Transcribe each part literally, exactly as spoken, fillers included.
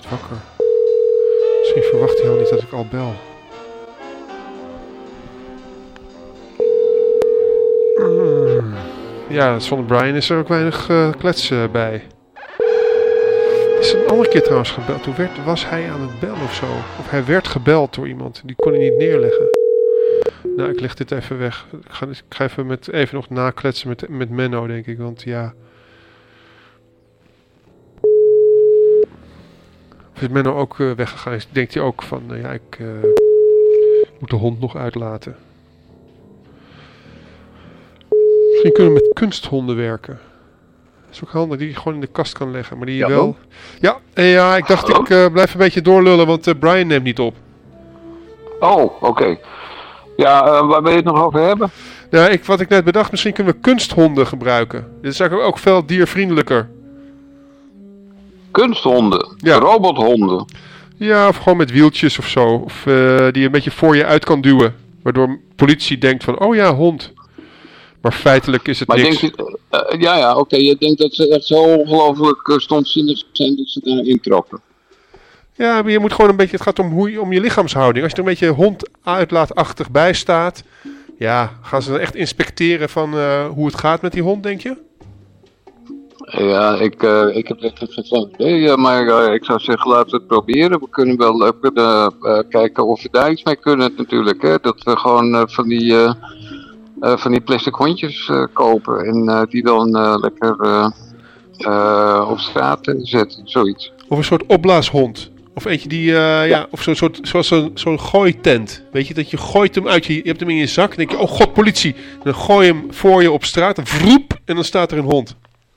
niet wakker. Misschien verwacht hij al niet dat ik al bel. Mm. Ja, zonder Brian is er ook weinig uh, kletsen bij. Het is een andere keer trouwens gebeld. Toen werd, was hij aan het bellen of zo. Of hij werd gebeld door iemand. Die kon hij niet neerleggen. Nou, ik leg dit even weg. Ik ga, ik ga even, met, even nog nakletsen met, met Menno, denk ik. Want ja... Of is Menno ook uh, weggegaan? Denkt hij ook van... Uh, ja, ik uh, moet de hond nog uitlaten. Misschien kunnen we met kunsthonden werken. Dat is ook handig, die je gewoon in de kast kan leggen. Maar die ja, wel... Ja, en ja, ik dacht Hallo? ik uh, blijf een beetje doorlullen, want uh, Brian neemt niet op. Oh, oké. Okay. Ja, uh, waar wil je het nog over hebben? Ja, ik, wat ik net bedacht, misschien kunnen we kunsthonden gebruiken. Dit is eigenlijk ook veel diervriendelijker. Kunsthonden? Ja. Robothonden? Ja, of gewoon met wieltjes of zo. Of uh, die een beetje voor je uit kan duwen. Waardoor politie denkt van, oh ja, hond. Maar feitelijk is het maar niks. Denk je, uh, ja, ja, oké. Okay. Je denkt dat ze echt zo ongelooflijk uh, stomzinnig zijn dat ze daarin trappen. Ja, maar je moet gewoon een beetje... Het gaat om, hoe je, om je lichaamshouding. Als je er een beetje hond uitlaatachtig bij staat... Ja, gaan ze dan echt inspecteren van uh, hoe het gaat met die hond, denk je? Ja, ik, uh, ik heb echt geen flauw idee. Maar uh, ik zou zeggen, laten we het proberen. We kunnen wel uh, kunnen, uh, kijken of we daar iets mee kunnen natuurlijk. Hè? Dat we gewoon uh, van die... Uh, Uh, van die plastic hondjes uh, kopen en uh, die dan uh, lekker uh, uh, op straat uh, zetten, zoiets. Of een soort opblaashond. Of eentje die, uh, ja. ja, of zo'n soort, zoals zo'n, zo'n gooitent. Weet je, dat je gooit hem uit je, je hebt hem in je zak en denk je, oh god, politie. En dan gooi je hem voor je op straat, en vroep, en dan staat er een hond.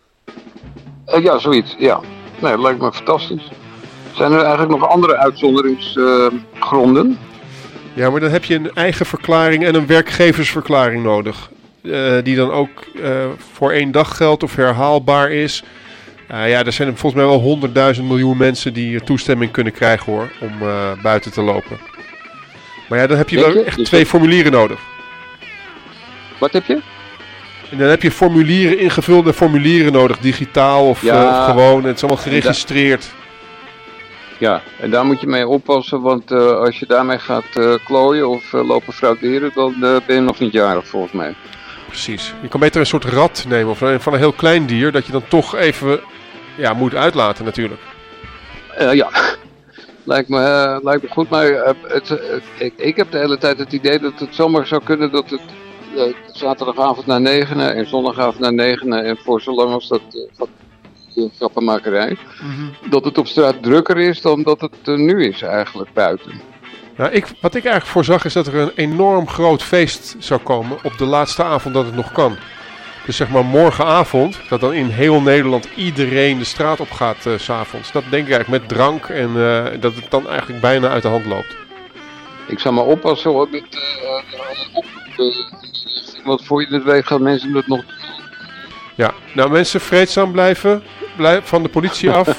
Uh, ja, zoiets, ja. Nee, dat lijkt me fantastisch. Zijn er eigenlijk nog andere uitzonderingsgronden? Uh, Ja, maar dan heb je een eigen verklaring en een werkgeversverklaring nodig. Uh, die dan ook uh, voor één dag geldt of herhaalbaar is. Uh, ja, er zijn volgens mij wel honderdduizend miljoen mensen die toestemming kunnen krijgen hoor, om uh, buiten te lopen. Maar ja, dan heb je wel echt dus twee dat... formulieren nodig. Wat heb je? En dan heb je formulieren, ingevulde formulieren nodig, digitaal of ja, uh, gewoon. Het is allemaal geregistreerd. Da- Ja, en daar moet je mee oppassen, want uh, als je daarmee gaat uh, klooien of uh, lopen frauderen, dan uh, ben je nog niet jarig volgens mij. Precies. Je kan beter een soort rat nemen of van een heel klein dier, dat je dan toch even ja, moet uitlaten natuurlijk. Uh, ja, lijkt me, uh, lijkt me goed, maar uh, het, uh, ik, ik heb de hele tijd het idee dat het zomaar zou kunnen dat het uh, zaterdagavond naar negenen en zondagavond naar negenen en voor zolang als dat... Uh, wat, grappenmakerij, mm-hmm. dat het op straat drukker is dan dat het uh, nu is eigenlijk buiten. Nou, ik, wat ik eigenlijk voorzag is dat er een enorm groot feest zou komen op de laatste avond dat het nog kan. Dus zeg maar morgenavond, dat dan in heel Nederland iedereen de straat op gaat uh, 's avonds. Dat denk ik eigenlijk met drank en uh, dat het dan eigenlijk bijna uit de hand loopt. Ik zou maar oppassen hoor, met uh, uh, want voor je het weet gaan mensen het nog... Ja, nou mensen vreedzaam blijven, blijf van de politie af.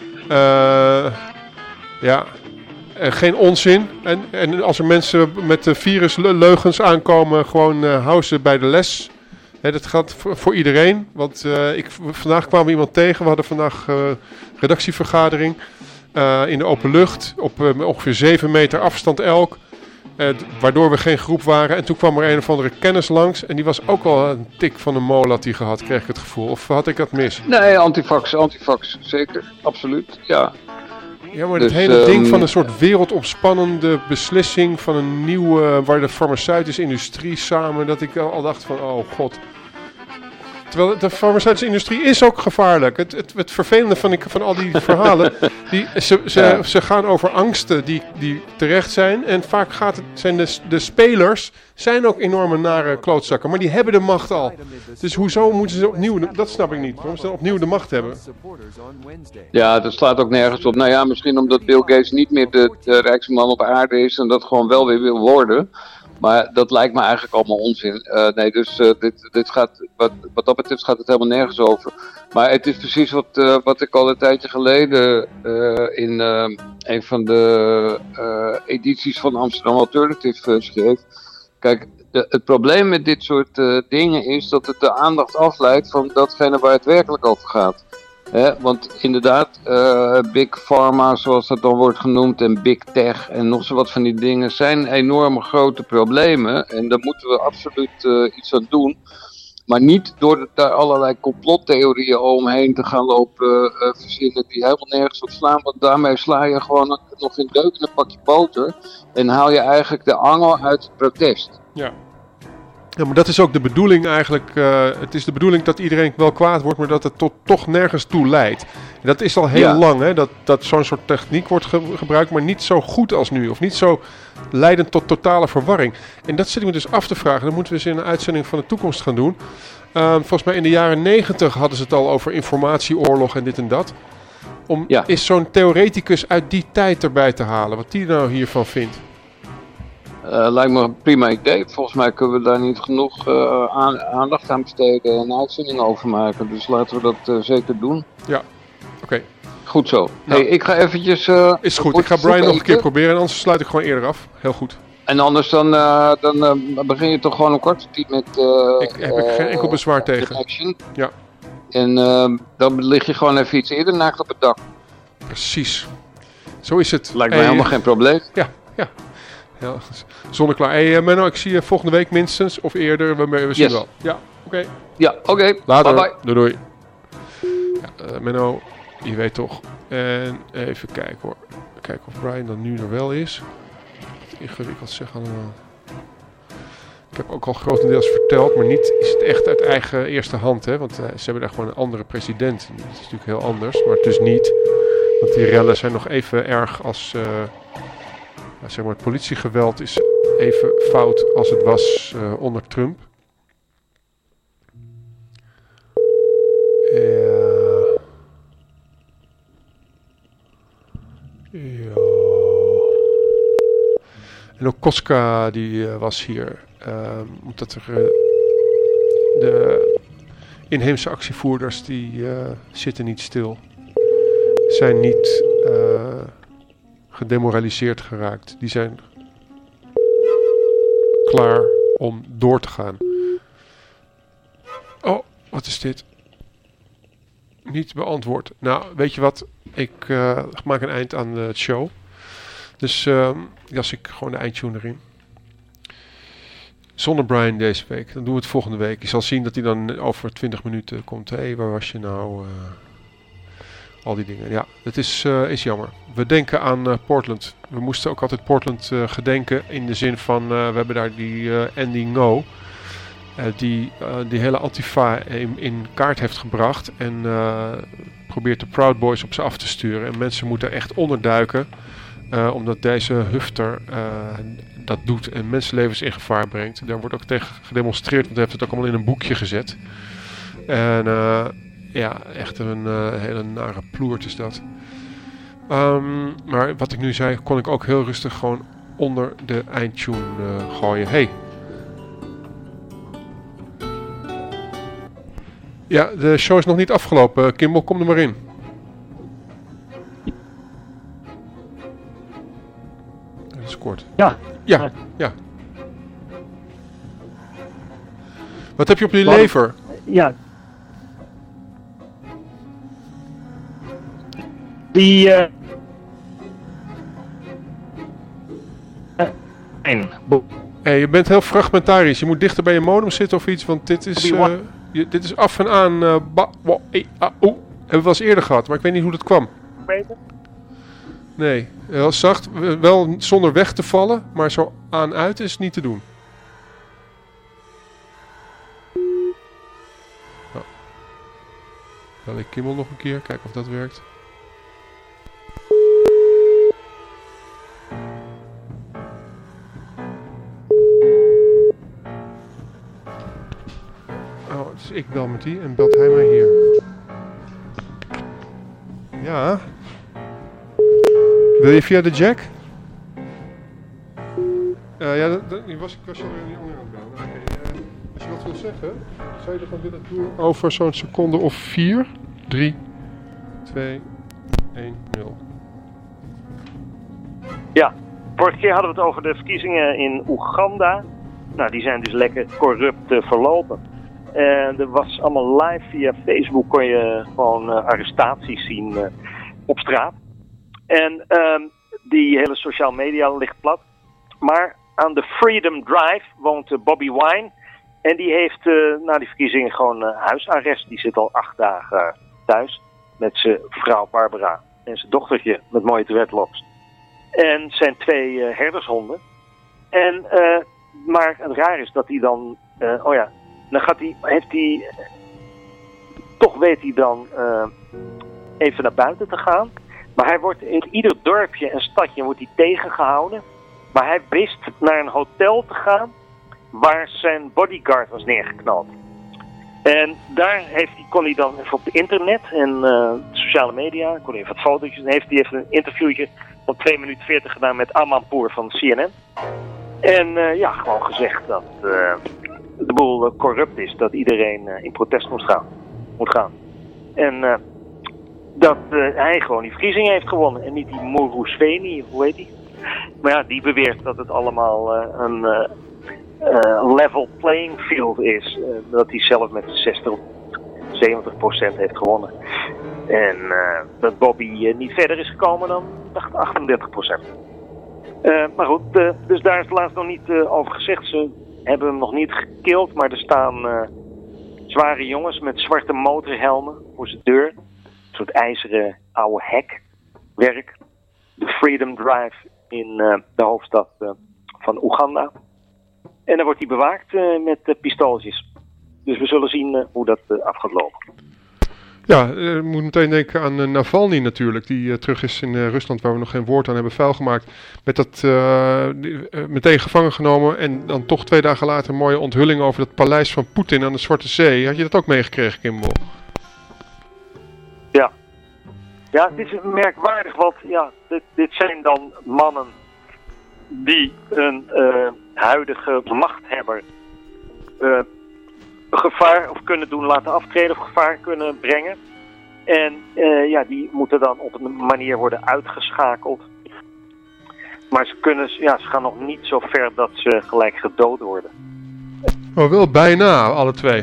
uh, ja, en geen onzin. En, en als er mensen met de virusleugens aankomen, gewoon uh, hou ze bij de les. He, dat geldt voor, voor iedereen. Want uh, ik, vandaag kwam iemand tegen, we hadden vandaag uh, redactievergadering uh, in de open lucht op uh, ongeveer zeven meter afstand elk. Uh, waardoor we geen groep waren. En toen kwam er een of andere kennis langs. En die was ook al een tik van een molen had die gehad, kreeg ik het gevoel. Of had ik dat mis? Nee, antivax, antivax, zeker. Absoluut, ja. Ja, maar dus, het hele um... ding van een soort wereldomspannende beslissing van een nieuwe, waar de farmaceutische industrie samen, dat ik al dacht van, oh god. Terwijl de farmaceutische industrie is ook gevaarlijk. Het, het, het vervelende van, ik, van al die verhalen, die, ze, ze, ja. ze gaan over angsten die, die terecht zijn. En vaak gaat het, zijn de, de spelers zijn ook enorme nare klootzakken. Maar die hebben de macht al. Dus hoezo moeten ze opnieuw, dat snap ik niet. Waarom ze opnieuw de macht hebben? Ja, dat slaat ook nergens op. Nou ja, misschien omdat Bill Gates niet meer de, de rijkste man op aarde is en dat gewoon wel weer wil worden. Maar dat lijkt me eigenlijk allemaal onzin. Uh, nee, dus uh, dit, dit gaat, wat, wat dat betreft gaat het helemaal nergens over. Maar het is precies wat, uh, wat ik al een tijdje geleden uh, in uh, een van de uh, edities van Amsterdam Alternative uh, schreef. Kijk, de, het probleem met dit soort uh, dingen is dat het de aandacht afleidt van datgene waar het werkelijk over gaat. Hè? Want inderdaad, uh, Big Pharma, zoals dat dan wordt genoemd, en Big Tech en nog zo wat van die dingen, zijn enorme grote problemen. En daar moeten we absoluut uh, iets aan doen. Maar niet door daar allerlei complottheorieën omheen te gaan lopen uh, verzinnen die helemaal nergens op slaan. Want daarmee sla je gewoon nog in deuk in een pakje boter. En haal je eigenlijk de angel uit het protest. Ja. Ja, maar dat is ook de bedoeling eigenlijk. Uh, het is de bedoeling dat iedereen wel kwaad wordt, maar dat het tot, toch nergens toe leidt. En dat is al heel ja. lang, hè, dat, dat zo'n soort techniek wordt ge- gebruikt, maar niet zo goed als nu. Of niet zo leidend tot totale verwarring. En dat zit ik me dus af te vragen. Dat moeten we eens in een uitzending van de toekomst gaan doen. Uh, volgens mij in de jaren negentig hadden ze het al over informatieoorlog en dit en dat. Om ja. is zo'n theoreticus uit die tijd erbij te halen, wat die nou hiervan vindt. Uh, lijkt me een prima idee. Volgens mij kunnen we daar niet genoeg uh, aan, aandacht aan besteden en een uitzending over maken. Dus laten we dat uh, zeker doen. Ja, oké. Okay. Goed zo. Nou, hey, ik ga eventjes... Uh, is goed, ik ga Brian nog een keer proberen en anders sluit ik gewoon eerder af. Heel goed. En anders dan, uh, dan uh, begin je toch gewoon een korte tijd met... Uh, ik heb uh, geen enkel bezwaar tegen. Action. Ja. En uh, dan lig je gewoon even iets eerder naakt op het dak. Precies. Zo is het. Lijkt me hey, helemaal geen probleem. Ja, ja. Ja, zonneklaar. Hey uh, Menno, ik zie je volgende week minstens of eerder. We, we zien yes. wel. Ja, oké. Okay. Ja, oké. Okay. Later. Bye bye. Doei doei. Ja, uh, Menno, je weet toch. En even kijken hoor. Kijken of Brian dan nu er wel is. Ingewikkeld zeg allemaal. Ik heb ook al grotendeels verteld, maar niet is het echt uit eigen eerste hand, hè? Want uh, ze hebben daar gewoon een andere president. Dat is natuurlijk heel anders, maar het dus niet. Want die rellen zijn nog even erg als, uh, ja, zeg maar, het politiegeweld is even fout als het was uh, onder Trump. Ja. Ja. En ook Koska die uh, was hier, uh, omdat er uh, de inheemse actievoerders die uh, zitten niet stil, zijn niet uh, gedemoraliseerd geraakt, die zijn klaar om door te gaan. Oh, wat is dit? Niet beantwoord. Nou, weet je wat? Ik uh, maak een eind aan de show. Dus uh, jas ik gewoon de eindtune erin. Zonder Brian deze week. Dan doen we het volgende week. Je zal zien dat hij dan over twintig minuten komt. Hé, hey, waar was je nou? Uh, al die dingen. Ja, het is, uh, is jammer. We denken aan uh, Portland. We moesten ook altijd Portland uh, gedenken. In de zin van, uh, we hebben daar die uh, Andy Ngo. Uh, die uh, die hele Antifa in, in kaart heeft gebracht. En uh, probeert de Proud Boys op ze af te sturen. En mensen moeten echt onderduiken. Uh, omdat deze hufter uh, dat doet en mensenlevens in gevaar brengt. Daar wordt ook tegen gedemonstreerd, want hij heeft het ook allemaal in een boekje gezet. En uh, ja, echt een uh, hele nare ploert is dat. Um, maar wat ik nu zei, kon ik ook heel rustig gewoon onder de eindtune uh, gooien. Hey. Ja, de show is nog niet afgelopen. Kimball, kom er maar in. Kort. Ja. Ja, ja. Wat heb je op je Wat? lever? Ja. Die... Uh... Uh, hey, je bent heel fragmentarisch. Je moet dichter bij je modem zitten of iets, want dit is, uh, je, dit is af en aan... Uh, ba, wa, e, a, o. Hebben we wel eens eerder gehad, maar ik weet niet hoe dat kwam. Beter? Nee, heel zacht, wel zonder weg te vallen, maar zo aan-uit is niet te doen. Oh. Bel ik Kimmel nog een keer, kijken of dat werkt. Oh, dus ik bel met die en belt hij mij hier. Ja... Wil je via de jack? Uh, ja, dat, dat, was, ik was alweer niet onder aan het bellen. Okay, uh, als je wat wil zeggen, zou je er dan willen doen over zo'n seconde of vier? drie, twee, één, nul. Ja, vorige keer hadden we het over de verkiezingen in Oeganda. Nou, die zijn dus lekker corrupt uh, verlopen. En er was allemaal live via Facebook, kon je gewoon uh, arrestaties zien uh, op straat. En uh, die hele social media ligt plat. Maar aan de Freedom Drive woont uh, Bobby Wine. En die heeft uh, na die verkiezingen gewoon uh, huisarrest. Die zit al acht dagen uh, thuis met zijn vrouw Barbara en zijn dochtertje met mooie dreadlocks. En zijn twee uh, herdershonden. En, uh, maar het raar is dat hij dan, uh, oh ja, dan gaat hij, heeft hij, uh, toch weet hij dan uh, even naar buiten te gaan. Maar hij wordt in ieder dorpje en stadje wordt hij tegengehouden. Maar hij wist naar een hotel te gaan waar zijn bodyguard was neergeknald. En daar heeft hij, kon hij dan even op het internet en uh, sociale media, kon hij even wat fotootjes, en heeft hij even een interviewtje van twee minuten veertig gedaan met Amanpour van C N N. En uh, ja, gewoon gezegd dat uh, de boel uh, corrupt is, dat iedereen uh, in protest moet gaan. Moet gaan. En uh, dat uh, hij gewoon die verkiezingen heeft gewonnen en niet die Mourou-Sveni, hoe heet die? Maar ja, die beweert dat het allemaal uh, een uh, uh, level playing field is. Uh, dat hij zelf met zestig, zeventig procent heeft gewonnen. En uh, dat Bobby uh, niet verder is gekomen dan dacht achtendertig procent. Uh, maar goed, uh, dus daar is het laatst nog niet uh, over gezegd. Ze hebben hem nog niet gekild, maar er staan uh, zware jongens met zwarte motorhelmen voor zijn deur. Een soort ijzeren oude hekwerk. De Freedom Drive in uh, de hoofdstad uh, van Oeganda. En dan wordt hij bewaakt uh, met uh, pistooltjes. Dus we zullen zien uh, hoe dat uh, af gaat lopen. Ja, je moet meteen denken aan uh, Navalny natuurlijk, die uh, terug is in uh, Rusland, waar we nog geen woord aan hebben vuil gemaakt. Met dat uh, die, uh, meteen gevangen genomen en dan toch twee dagen later een mooie onthulling over het paleis van Poetin aan de Zwarte Zee. Had je dat ook meegekregen, Kimball? Ja. Ja, dit is merkwaardig, want ja, dit, dit zijn dan mannen die een uh, huidige machthebber uh, gevaar of kunnen doen laten aftreden of gevaar kunnen brengen. En uh, ja, die moeten dan op een manier worden uitgeschakeld. Maar ze, kunnen, ja, ze gaan nog niet zo ver dat ze gelijk gedood worden. Oh, wel bijna, alle twee.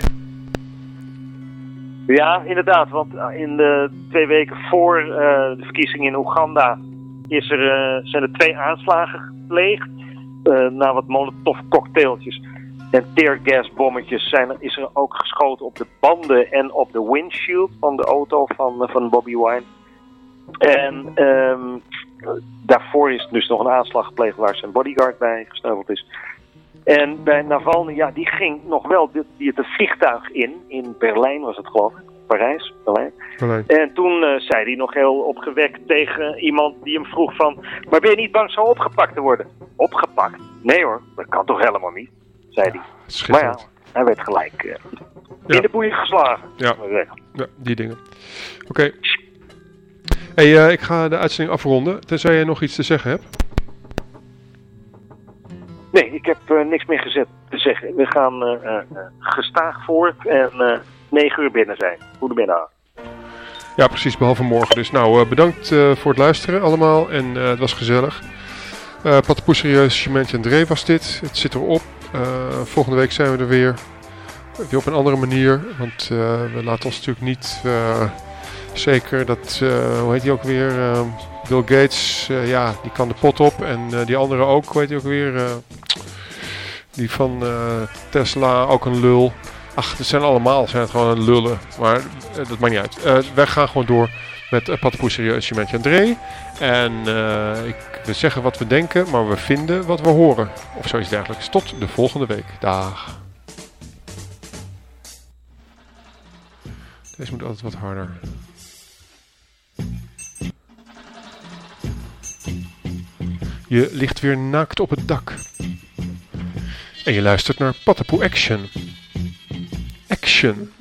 Ja, inderdaad, want in de twee weken voor uh, de verkiezingen in Oeganda is er, uh, zijn er twee aanslagen gepleegd. Uh, na wat molotov cocktailtjes en teargasbommetjes zijn er, is er ook geschoten op de banden en op de windshield van de auto van, uh, van Bobby Wine. En um, daarvoor is dus nog een aanslag gepleegd waar zijn bodyguard bij gesneuveld is. En bij Navalny, ja, die ging nog wel die, die het vliegtuig in, in Berlijn was het geloof ik, Parijs, Berlijn. Berlijn. En toen uh, zei hij nog heel opgewekt tegen iemand die hem vroeg van, maar ben je niet bang zo opgepakt te worden? Opgepakt? Nee hoor, dat kan toch helemaal niet, zei hij. Maar ja, hij werd gelijk uh, ja. in de boeien geslagen. Ja, ja die dingen. Oké. Okay. Hey, uh, ik ga de uitzending afronden, tenzij jij nog iets te zeggen hebt. Nee, ik heb uh, niks meer gezet te zeggen. We gaan uh, uh, gestaag voort en uh, negen uur binnen zijn. Goedemiddag. Ja, precies, behalve morgen. Dus nou, uh, bedankt uh, voor het luisteren allemaal en uh, het was gezellig. Uh, Pattenpoe Serieus, Cement en Dree was dit. Het zit erop. Uh, volgende week zijn we er weer. Weer op een andere manier, want uh, we laten ons natuurlijk niet... Uh, zeker dat, uh, hoe heet die ook weer... Uh, Bill Gates, uh, ja, die kan de pot op. En uh, die andere ook, hoe heet die ook weer? Uh, die van uh, Tesla, ook een lul. Ach, het zijn allemaal, zijn het gewoon een lullen. Maar uh, dat maakt niet uit. Uh, wij gaan gewoon door met uh, Pattenpoe Serieus, Cement en Dree. En uh, ik wil zeggen wat we denken, maar we vinden wat we horen. Of zoiets dergelijks. Tot de volgende week. Dag. Deze moet altijd wat harder. Je ligt weer naakt op het dak. En je luistert naar Pattenpoe Action. Action.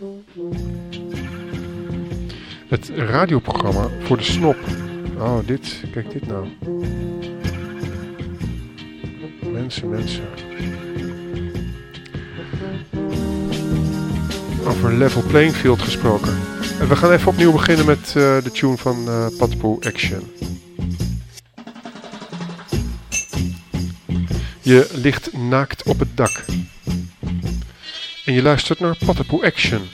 Het radioprogramma voor de snop. Oh, dit. Kijk dit nou. Mensen, mensen. Over level playing field gesproken. En we gaan even opnieuw beginnen met uh, de tune van uh, Pattenpoe Action. Je ligt naakt op het dak. En je luistert naar Patapoe Action.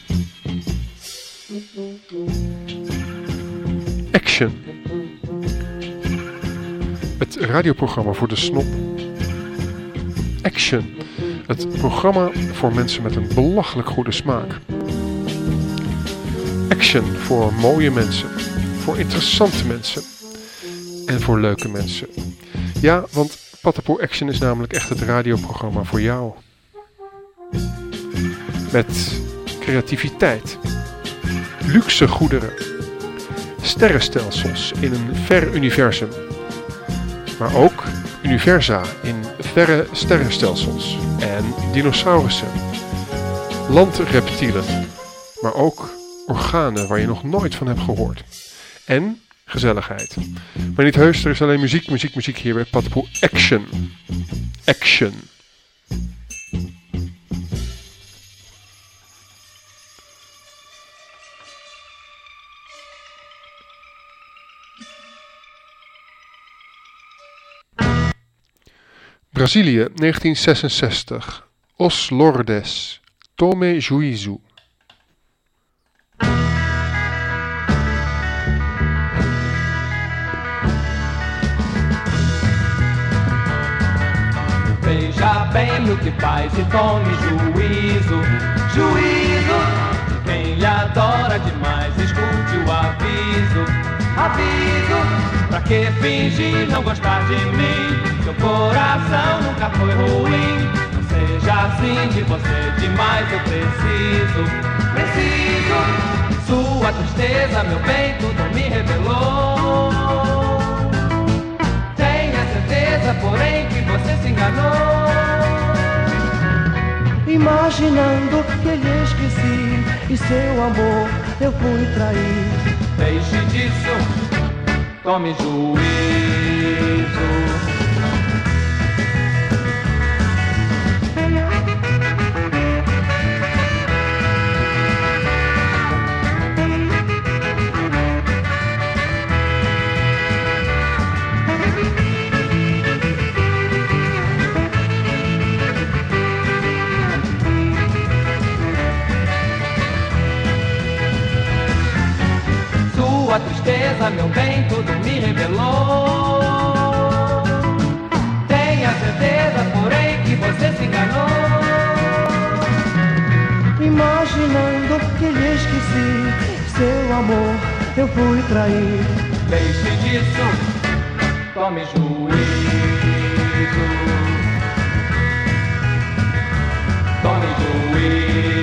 Action. Het radioprogramma voor de snop. Action. Het programma voor mensen met een belachelijk goede smaak. Action voor mooie mensen. Voor interessante mensen. En voor leuke mensen. Ja, want Patapoe Action is namelijk echt het radioprogramma voor jou. Met creativiteit. Luxe goederen. Sterrenstelsels in een ver universum. Maar ook universa in verre sterrenstelsels. En dinosaurussen. Landreptielen. Maar ook organen waar je nog nooit van hebt gehoord. En gezelligheid. Maar niet heus, er is alleen muziek, muziek, muziek hier bij Patapoe Action. Action. Brazilië, negentien zesenzestig. Os Lourdes. Tome Juízo. Veja bem o que faz e tome juízo, juízo. Quem lhe adora demais, escute o aviso, aviso. Pra que fingir não gostar de mim? Seu coração nunca foi ruim. Não seja assim de você demais, eu preciso, preciso. Sua tristeza, meu bem, tudo me revelou. Tenha certeza, porém, que você se enganou. Imaginando que lhe esqueci e seu amor eu fui trair. Deixe disso, tome juízo. Sua tristeza, meu bem, tudo me revelou. Tenha certeza, porém, que você se enganou. Imaginando que lhe esqueci, seu amor eu fui trair. Deixe disso, tome juízo. Tome juízo.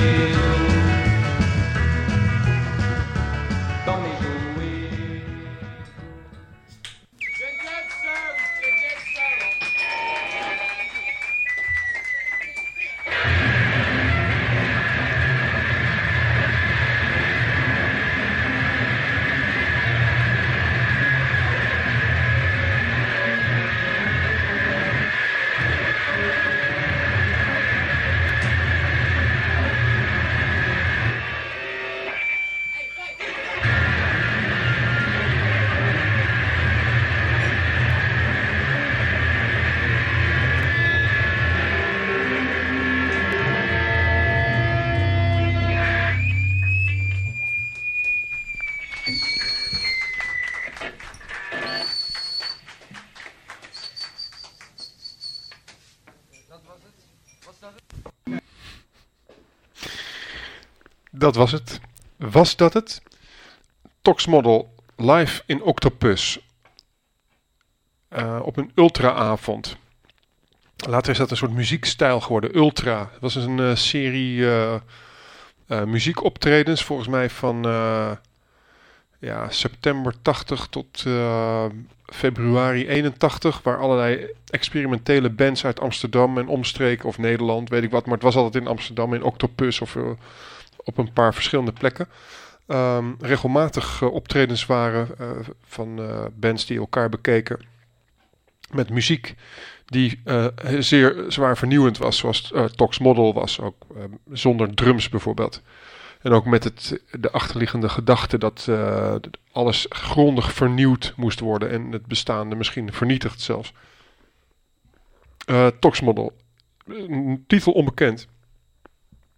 Dat was het. Was dat het? Toxmodel live in Octopus. Uh, op een ultra-avond. Later is dat een soort muziekstijl geworden. Ultra. Het was een uh, serie uh, uh, muziekoptredens. Volgens mij van uh, ja, september tachtig tot uh, februari eenentachtig. Waar allerlei experimentele bands uit Amsterdam en omstreken of Nederland, weet ik wat. Maar het was altijd in Amsterdam in Octopus of uh, op een paar verschillende plekken. Um, regelmatig uh, optredens waren uh, van uh, bands die elkaar bekeken. Met muziek die uh, zeer zwaar vernieuwend was. Zoals uh, Toxmodel was. Ook uh, zonder drums bijvoorbeeld. En ook met het, de achterliggende gedachte dat uh, alles grondig vernieuwd moest worden. En het bestaande misschien vernietigd zelfs. Uh, Toxmodel. Titel onbekend.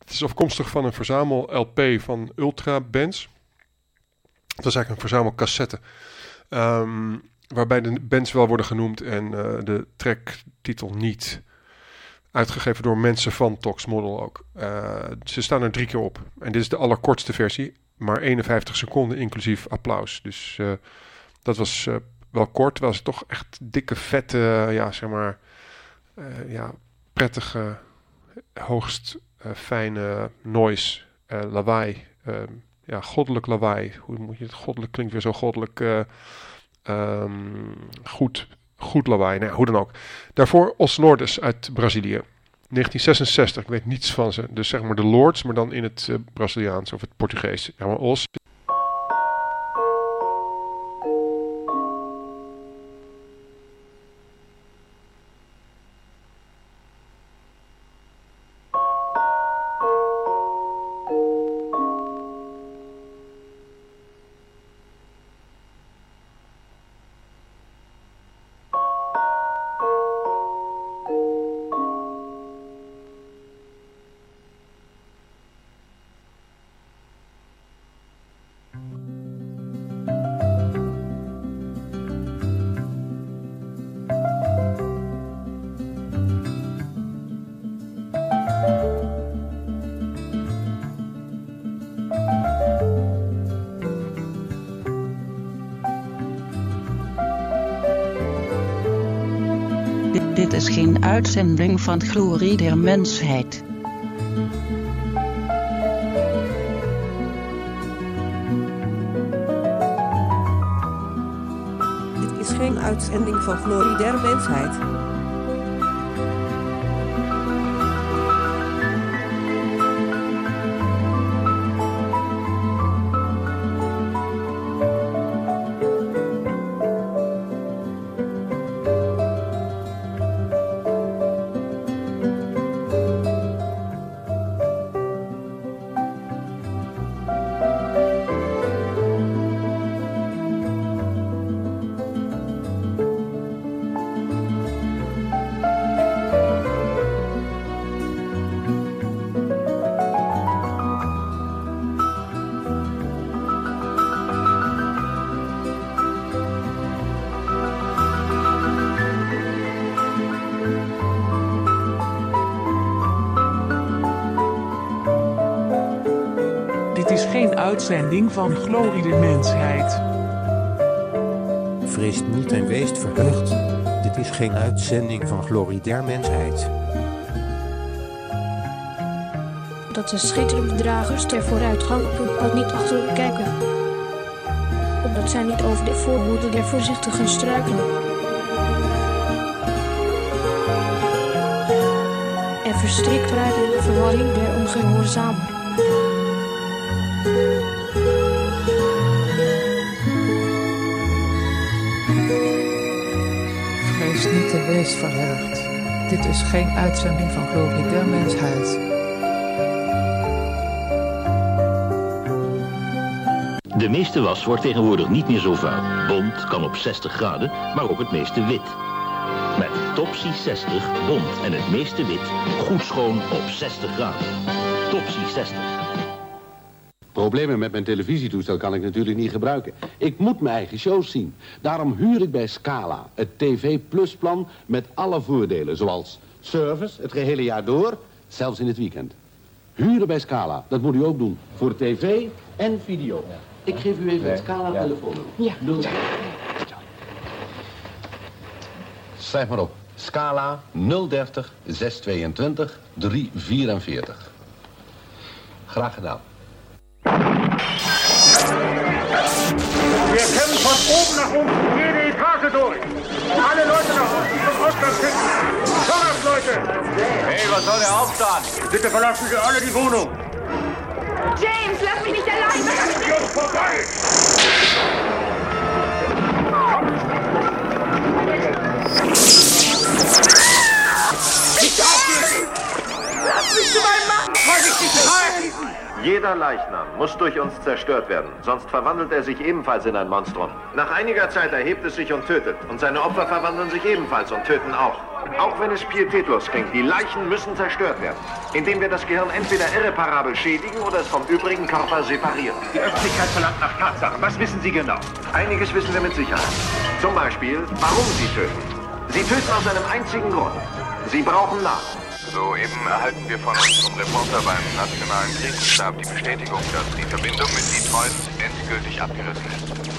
Het is afkomstig van een verzamel-L P van Ultra Bands. Dat is eigenlijk een verzamelcassette. Um, waarbij de bands wel worden genoemd en uh, de tracktitel niet. Uitgegeven door mensen van Tox Model ook. Uh, ze staan er drie keer op. En dit is de allerkortste versie. Maar eenenvijftig seconden inclusief applaus. Dus uh, dat was uh, wel kort. Was het toch echt dikke, vette, uh, ja, zeg maar, uh, ja, prettige, hoogst uh, fijne noise, uh, lawaai. Uh, ja, goddelijk lawaai. Hoe moet je het? Goddelijk klinkt weer zo goddelijk. Uh, um, goed, goed lawaai. Nou, hoe dan ook. Daarvoor Os Nordes uit Brazilië. negentien zesenzestig, ik weet niets van ze. Dus zeg maar de Lords, maar dan in het uh, Braziliaans of het Portugees. Ja, maar Os. Dit is geen uitzending van Glorie der Mensheid. Dit is geen uitzending van Glorie der Mensheid. Uitzending van Glorie der Mensheid. Vreest niet en weest verheugd. Dit is geen uitzending van Glorie der Mensheid. Dat de schitterende dragers ter vooruitgang op hun pad niet achterom kijken. Omdat zij niet over de voorhoede der voorzichtigen struikelen. En verstrikt raken in de verwarring der ongehoorzamen. Vrees niet en wees verheugd. Dit is geen uitzending van Glorie der Mensheid. De meeste was wordt tegenwoordig niet meer zo vuil. Bont kan op zestig graden, maar ook het meeste wit. Met Topsy zestig, bont en het meeste wit, goed schoon op zestig graden. Topsy zestig. Problemen met mijn televisietoestel kan ik natuurlijk niet gebruiken. Ik moet mijn eigen shows zien. Daarom huur ik bij Scala het T V Plus plan met alle voordelen. Zoals service het gehele jaar door, zelfs in het weekend. Huren bij Scala, dat moet u ook doen. Voor tv en video. Ik geef u even het Scala telefoonnummer. Ja. Schrijf maar op. Scala nul dertig zeshonderdtweeëntwintig driehonderdvierenveertig. Graag gedaan. Wir kämpfen von oben nach unten, jede Etage durch. Alle Leute nach unten zum Ausgang schicken. Vorwärts, Leute! Hey, was soll der Aufstand? Bitte verlassen Sie alle die Wohnung. James, lass mich nicht allein! Jetzt vorbei! Nicht aufgeben! Lass mich zu meinem Mann! Vorsichtig, nein! Jeder Leichnam muss durch uns zerstört werden, sonst verwandelt er sich ebenfalls in ein Monstrum. Nach einiger Zeit erhebt es sich und tötet. Und seine Opfer verwandeln sich ebenfalls und töten auch. Auch wenn es pietätlos klingt, die Leichen müssen zerstört werden. Indem wir das Gehirn entweder irreparabel schädigen oder es vom übrigen Körper separieren. Die Öffentlichkeit verlangt nach Tatsachen. Was wissen Sie genau? Einiges wissen wir mit Sicherheit. Zum Beispiel, warum sie töten. Sie töten aus einem einzigen Grund. Sie brauchen Nahrung. Soeben erhalten wir von unserem Reporter beim Nationalen Krisenstab die Bestätigung, dass die Verbindung mit Detroit endgültig abgerissen ist.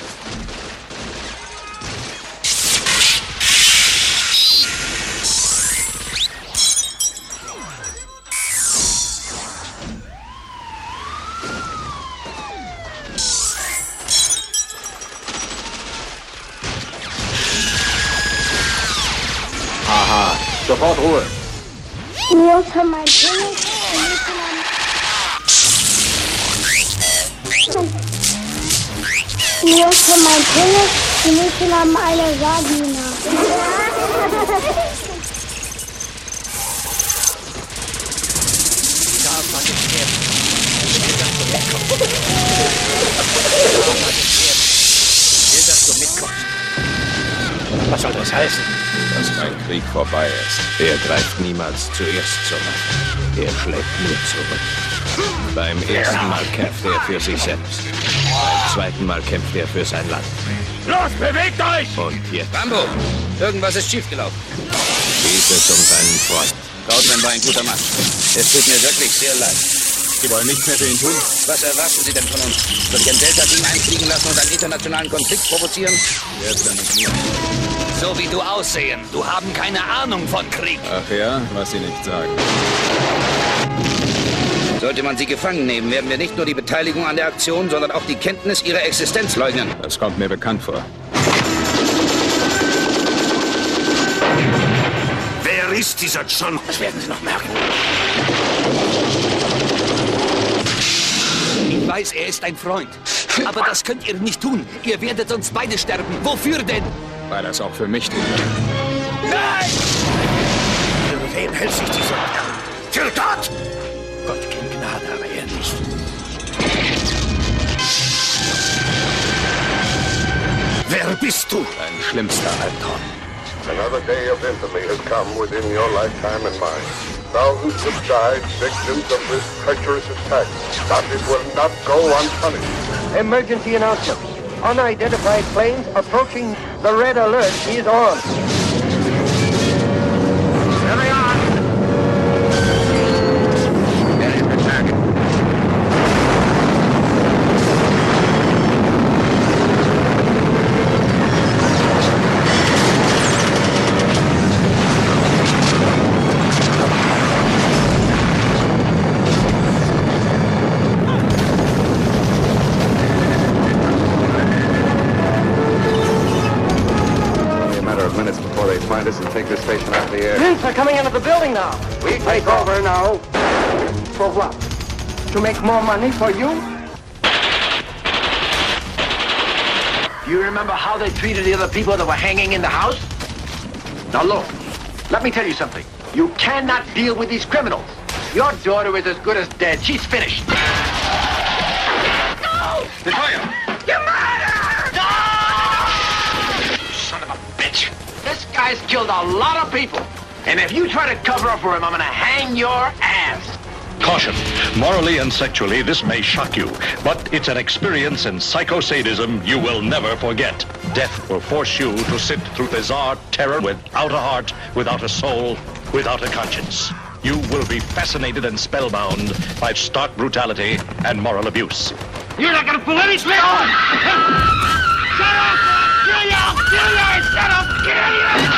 Aha, sofort Ruhe. Nur für mein Penis. Nur für mein Penis. Die Mädchen haben eine Vagina. Was soll das heißen? Dass mein Krieg vorbei ist. Er greift niemals zuerst zur Waffe. Er schlägt nur zurück. Beim ersten Mal kämpft er für sich selbst. Beim zweiten Mal kämpft er für sein Land. Los, bewegt euch! Und jetzt? Rambo, irgendwas ist schiefgelaufen. Geht es um seinen Freund. Krautmann war ein guter Mann. Es tut mir wirklich sehr leid. Sie wollen nichts mehr für ihn tun? Was erwarten Sie denn von uns? Soll ich ein Delta-Team einfliegen lassen und einen internationalen Konflikt provozieren? Jetzt dann nicht mehr. So wie du aussehen. Du haben keine Ahnung von Krieg. Ach ja, was Sie nicht sagen. Sollte man sie gefangen nehmen, werden wir nicht nur die Beteiligung an der Aktion, sondern auch die Kenntnis ihrer Existenz leugnen. Das kommt mir bekannt vor. Wer ist dieser John? Das werden Sie noch merken. Ich weiß, er ist ein Freund. Aber das könnt ihr nicht tun. Ihr werdet uns beide sterben. Wofür denn? Weil das auch für mich tut. Nein! Für wen hält sich dieser Kerl? Für Gott! Gott kennt Gnade, aber er nicht. Wer bist du? Dein schlimmster Albtraum. Another day of infamy has come within your lifetime and mine. Thousands have died victims of this treacherous attack, but it will not go unpunished. Emergency announcement. Unidentified planes approaching. The red alert is on. There they are. There is the target. Minutes before they find us and take this station out of the air. Troops are coming into the building now. We take over now. For what? To make more money for you? Do you remember how they treated the other people that were hanging in the house? Now look, let me tell you something. You cannot deal with these criminals. Your daughter is as good as dead. She's finished. No! Latoya! You murdered! No! Son of a bitch. This guy's killed a lot of people. And if you try to cover up for him, I'm gonna hang your ass. Caution. Morally and sexually, this may shock you, but it's an experience in psychosadism you will never forget. Death will force you to sit through bizarre terror without a heart, without a soul, without a conscience. You will be fascinated and spellbound by stark brutality and moral abuse. You're not gonna pull any straight on! Shut up! Kill you! Kill you! Shut up! Kill you!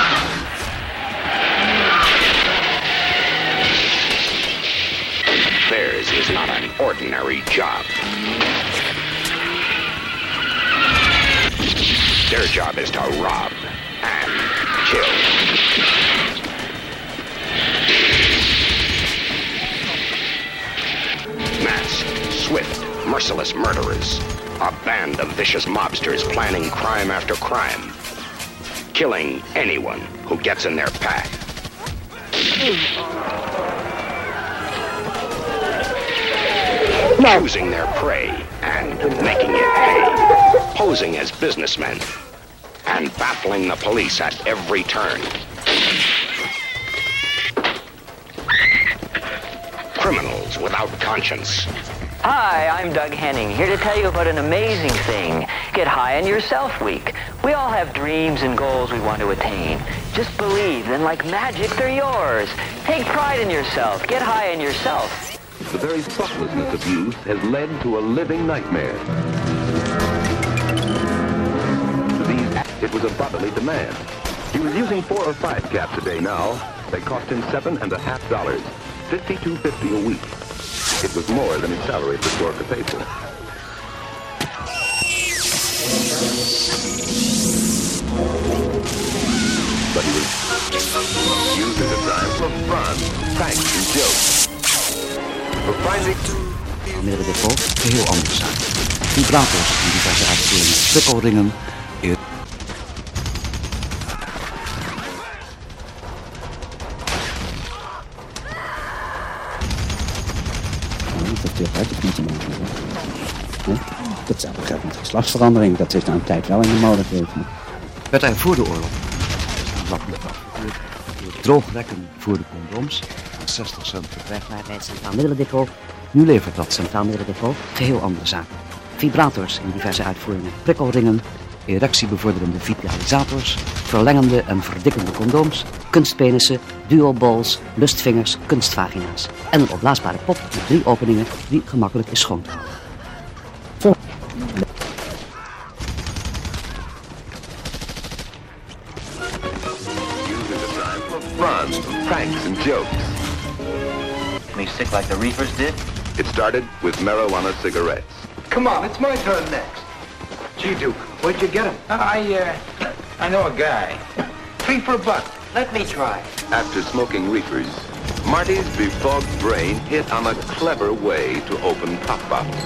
Theirs is not an ordinary job. Their job is to rob and kill. Masked, swift, merciless murderers. A band of vicious mobsters planning crime after crime. Killing anyone who gets in their path. choosing their prey and making it pay, posing as businessmen, and baffling the police at every turn. Criminals without conscience. Hi, I'm Doug Henning, here to tell you about an amazing thing. Get High on Yourself Week. We all have dreams and goals we want to attain. Just believe, then like magic, they're yours. Take pride in yourself. Get high on yourself. The very thoughtlessness of youth has led to a living nightmare. To these, it was a bodily demand. He was using four or five caps a day now. They cost him seven and a half dollars, fifty-two fifty a week. It was more than his salary at the store could pay for. But he was using the time for fun, pranks and jokes. For finding... Middelen de Vol, geheel anders zijn. Vibrators en diverse uitvoeringen, prikkelringen... Dat heeft eigenlijk niet te maken. Nee? Hetzelfde geldt met geslachtsverandering. Dat is na een tijd wel in de mode gegeven. Werd hij voor de oorlog wat droogrekken voor de condooms aan zestig cent per weg bij het Centraal Middelendepot. Nu levert dat Centraal Middelendepot geheel andere zaken. Vibrators in diverse uitvoeringen, prikkelringen, erectiebevorderende vitalisators, verlengende en verdikkende condooms, kunstpenissen, duoballs, lustvingers, kunstvagina's en een opblaasbare pop met drie openingen die gemakkelijk is schoon te houden. Voor... Fun, pranks and jokes. Me sick like the reefers did? It started with marijuana cigarettes. Come on, it's my turn next. Gee, Duke, where'd you get him? I, uh, I know a guy. Three for a buck. Let me try. After smoking reefers, Marty's befogged brain hit on a clever way to open pop bottles.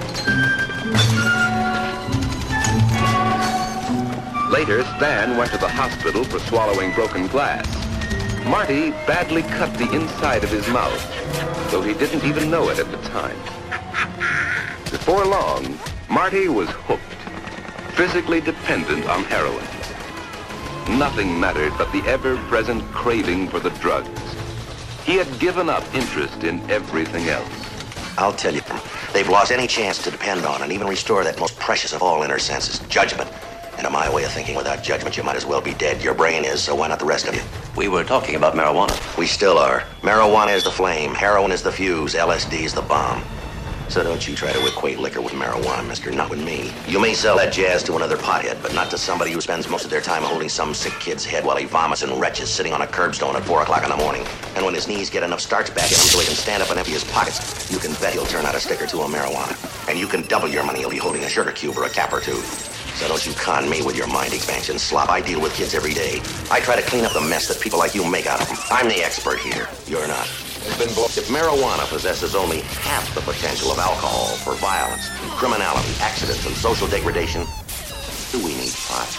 Later, Stan went to the hospital for swallowing broken glass. Marty badly cut the inside of his mouth, though he didn't even know it at the time. Before long, Marty was hooked, physically dependent on heroin. Nothing mattered but the ever-present craving for the drugs. He had given up interest in everything else. I'll tell you, they've lost any chance to depend on and even restore that most precious of all inner senses, judgment. And in my way of thinking, without judgment, you might as well be dead. Your brain is, so why not the rest of you? We were talking about marijuana. We still are. Marijuana is the flame, heroin is the fuse, L S D is the bomb. So don't you try to equate liquor with marijuana, mister, not with me. You may sell that jazz to another pothead, but not to somebody who spends most of their time holding some sick kid's head while he vomits and retches sitting on a curbstone at four o'clock in the morning. And when his knees get enough starch back in him so he can stand up and empty his pockets, you can bet he'll turn out a stick or two on marijuana. And you can double your money he'll be holding a sugar cube or a cap or two. So don't you con me with your mind expansion slop. I deal with kids every day. I try to clean up the mess that people like you make out of them. I'm the expert here. You're not. If marijuana possesses only half the potential of alcohol for violence, criminality, accidents, and social degradation, do we need pot?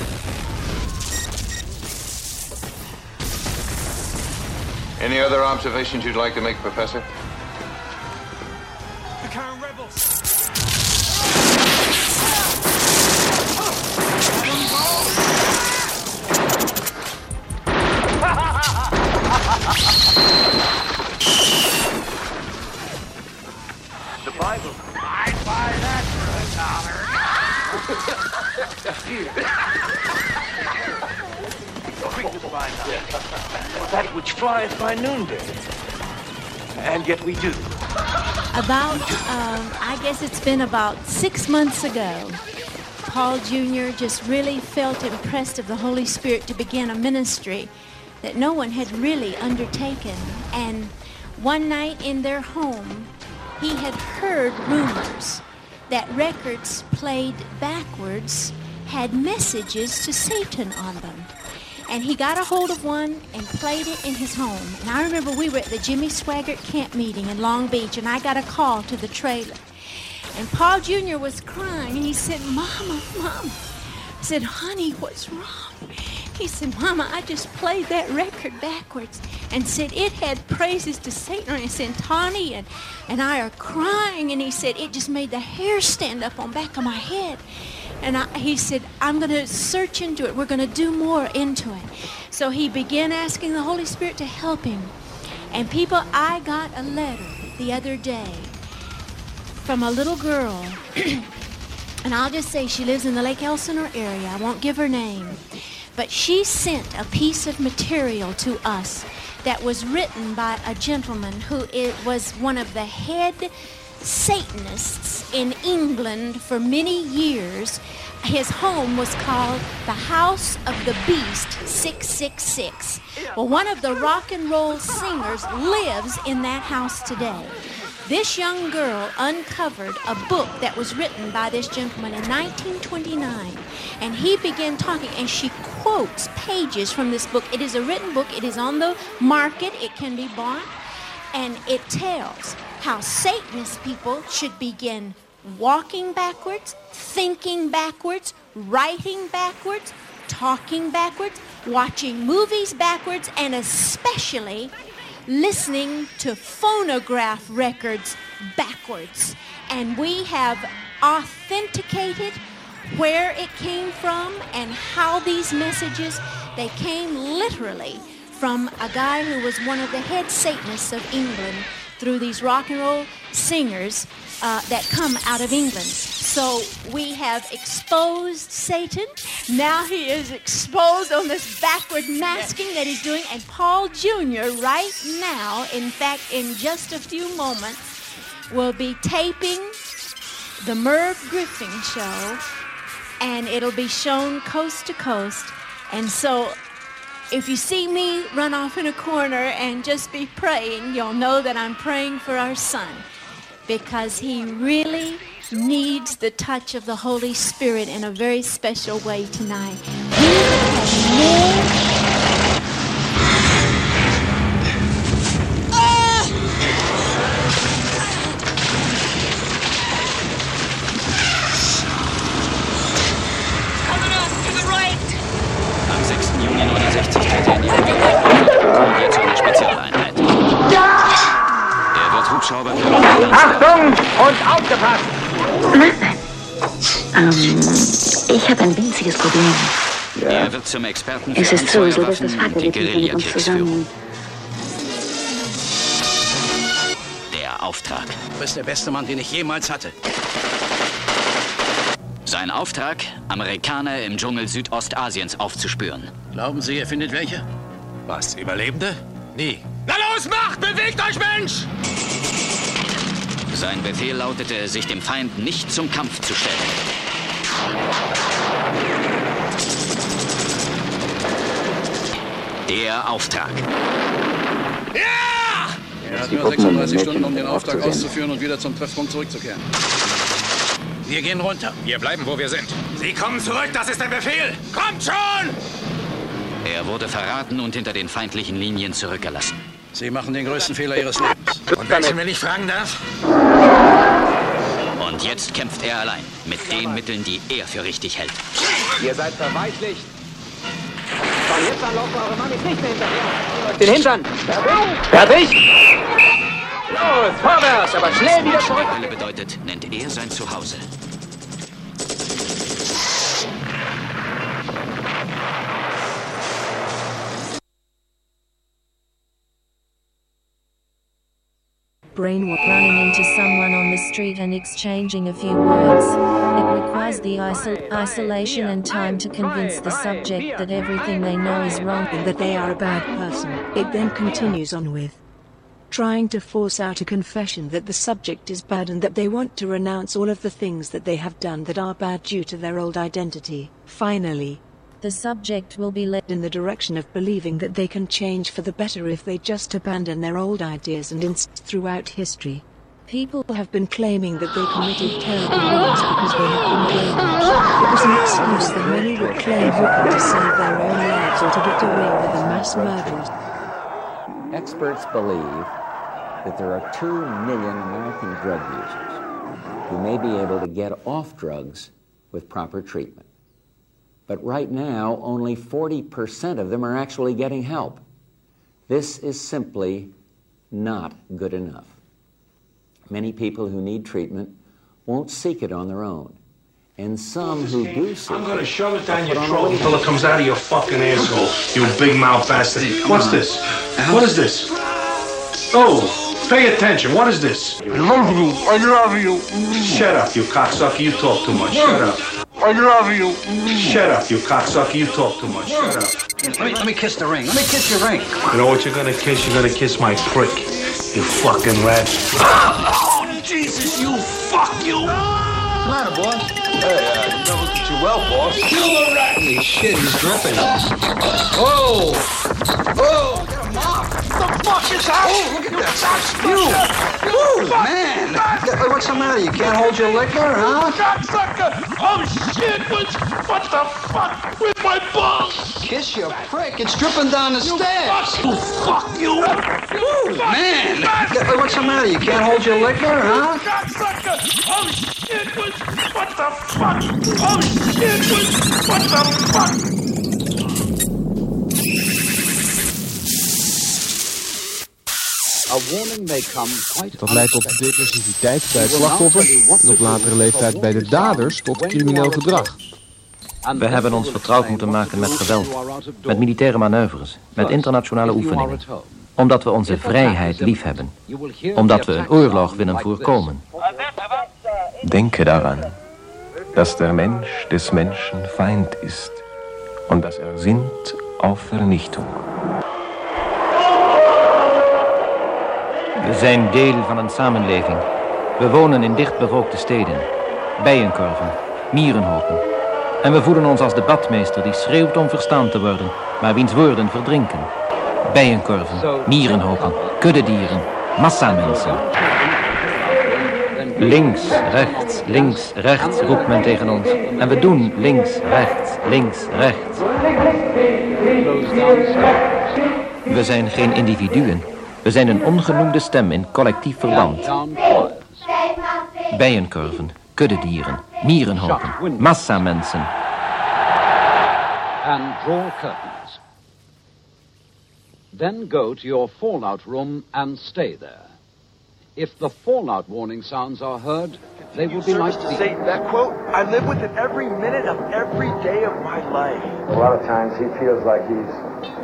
Any other observations you'd like to make, Professor? The Karen rebels! The Bible. I'd buy that for a dollar. Quick to buy now. That which flies by noonday. And yet we do. About, um, I guess it's been about six months ago, Paul Junior just really felt impressed of the Holy Spirit to begin a ministry that no one had really undertaken. And one night in their home, he had heard rumors that records played backwards had messages to Satan on them. And he got a hold of one and played it in his home. And I remember we were at the Jimmy Swaggart camp meeting in Long Beach, and I got a call to the trailer. And Paul Junior was crying, and he said, Mama, Mama. I said, honey, what's wrong? He said, Mama, I just played that record backwards, and said it had praises to Satan. And he said, Tawny and, and I are crying, and he said, it just made the hair stand up on the back of my head. And I, he said, I'm going to search into it. We're going to do more into it. So he began asking the Holy Spirit to help him. And people, I got a letter the other day from a little girl. And I'll just say she lives in the Lake Elsinore area. I won't give her name. But she sent a piece of material to us that was written by a gentleman who it was one of the head Satanists in England for many years. His home was called the House of the Beast six six six. Well, one of the rock and roll singers lives in that house today. This young girl uncovered a book that was written by this gentleman in nineteen twenty-nine, and he began talking, and she quotes pages from this book. It is a written book. It is on the market. It can be bought, and it tells how Satanist people should begin walking backwards, thinking backwards, writing backwards, talking backwards, watching movies backwards, and especially listening to phonograph records backwards. And we have authenticated where it came from and how these messages, they came literally from a guy who was one of the head Satanists of England through these rock and roll singers uh, that come out of England. So we have exposed Satan. Now he is exposed on this backward masking that he's doing. And Paul Junior right now, in fact, in just a few moments, will be taping the Merv Griffin show, and it'll be shown coast to coast. And so if you see me run off in a corner and just be praying, you'll know that I'm praying for our son, because he really needs the touch of the Holy Spirit in a very special way tonight. He has more Achtung und aufgepasst! Ähm, ich habe ein winziges Problem. Er wird zum Experten für Es ist sowieso, dass das Anfeuerwaffen und die Vater mit uns Guerillakriegsführung. zusammen. Der Auftrag. Du bist der beste Mann, den ich jemals hatte. Sein Auftrag, Amerikaner im Dschungel Südostasiens aufzuspüren. Glauben Sie, ihr findet welche? Was, Überlebende? Nie. Na los, macht! Bewegt euch, Mensch! Sein Befehl lautete, sich dem Feind nicht zum Kampf zu stellen. Der Auftrag. Ja! Er hat nur sechsunddreißig Stunden, um den Auftrag auszuführen und wieder zum Treffpunkt zurückzukehren. Wir gehen runter. Wir bleiben, wo wir sind. Sie kommen zurück, das ist der Befehl. Kommt schon! Er wurde verraten und hinter den feindlichen Linien zurückgelassen. Sie machen den größten Fehler Ihres Lebens. Und welchen, wenn ich fragen darf? Und jetzt kämpft er allein, mit den Mitteln, die er für richtig hält. Ihr seid verweichlicht. Von jetzt an laufen eure Mannis nicht mehr hinterher. Den Hintern. Fertig? Los, vorwärts, aber schnell wieder zurück. Was bedeutet, nennt er sein Zuhause. Brain running into someone on the street and exchanging a few words. It requires the isol isolation and time to convince the subject that everything they know is wrong and that they are a bad person. It then continues on with trying to force out a confession that the subject is bad and that they want to renounce all of the things that they have done that are bad due to their old identity. Finally, the subject will be led in the direction of believing that they can change for the better if they just abandon their old ideas and instincts. Throughout history, people have been claiming that they committed terrible wrongs because they have been blameless. It was an excuse that many would claim to save their own lives or to get away with the mass murders. Experts believe that there are two million American drug users who may be able to get off drugs with proper treatment. But right now, only forty percent of them are actually getting help. This is simply not good enough. Many people who need treatment won't seek it on their own. And some who do seek it... I'm gonna shove it down your throat until it comes out of your fucking asshole, you big mouth bastard. What's this? What is this? Oh, pay attention. What is this? I love you. I love you. Shut up, you cocksucker. You talk too much. Shut up. I love you. Shut up, you cocksucker. You talk too much. Shut up. Let me, let me kiss the ring. Let me kiss your ring. You know what you're gonna kiss? You're gonna kiss my prick. You fucking rat. Oh, Jesus, you fuck you. What's the matter, boss? Hey, uh, you don't look too well, boss. Kill the rat! Holy shit, he's dripping. Whoa! Whoa! Get him off! What the fuck is that? Oh, look at that! You! You, man! Hey, what's the matter? You can't hold your liquor, huh? Cocksucker! Oh, shit! What, what the fuck with my balls? Kiss your prick. It's dripping down the stairs. You fuck you! You, man! Hey, what's the matter? You can't hold your liquor, huh? Cocksucker! Oh, shit! What, what the fuck? Oh, shit! What, what the fuck? Dat leidt tot depressiviteit bij het slachtoffer en op latere leeftijd bij de daders tot crimineel gedrag. We hebben ons vertrouwd moeten maken met geweld, met militaire manoeuvres, met internationale oefeningen. Omdat we onze vrijheid liefhebben. Omdat we een oorlog willen voorkomen. Denke daran, dass der Mensch des Menschen Feind ist und dass er sinnt auf Vernichtung. We zijn deel van een samenleving. We wonen in dichtbevolkte steden. Bijenkorven, mierenhopen. En we voelen ons als de badmeester die schreeuwt om verstaan te worden, maar wiens woorden verdrinken. Bijenkorven, mierenhopen, kuddedieren, massamensen. Links, rechts, links, rechts, roept men tegen ons. En we doen links, rechts, links, rechts. We zijn geen individuen. We zijn een ongenoemde stem in collectief verband. Bijenkorven, kuddedieren, mierenhopen, massamensen. And draw curtains. Then go to your fallout room and stay there. If the fallout warning sounds are heard, they will be like to say that quote. I live with it every minute of every day of my life. A lot of times he feels like he's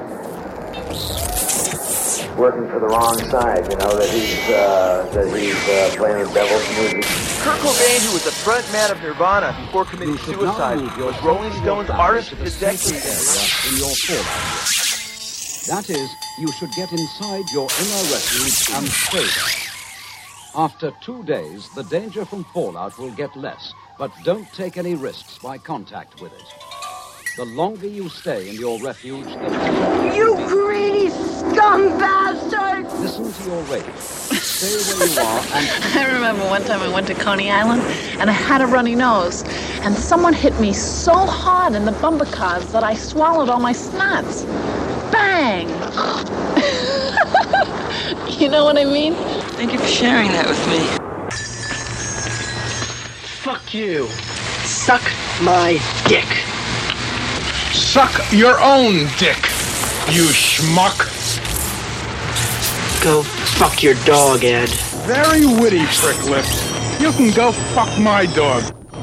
working for the wrong side, you know, that he's uh, that he's uh, playing the devil's music. Kurt Cobain, who was the front man of Nirvana before committing suicide, was Rolling Stones Artist of the Decade. In your fallout. That is, you should get inside your inner refuge and stay there. After two days, the danger from fallout will get less, but don't take any risks by contact with it. The longer you stay in your refuge, the better. You greedy scum bastard! Listen to your radio. Stay where you are and... I remember one time I went to Coney Island and I had a runny nose. And someone hit me so hard in the bumper cars that I swallowed all my snots. Bang! You know what I mean? Thank you for sharing that with me. Fuck you. Suck my dick. Suck your own dick, you schmuck. Go fuck your dog, Ed. Very witty, prick lips. You can go fuck my dog.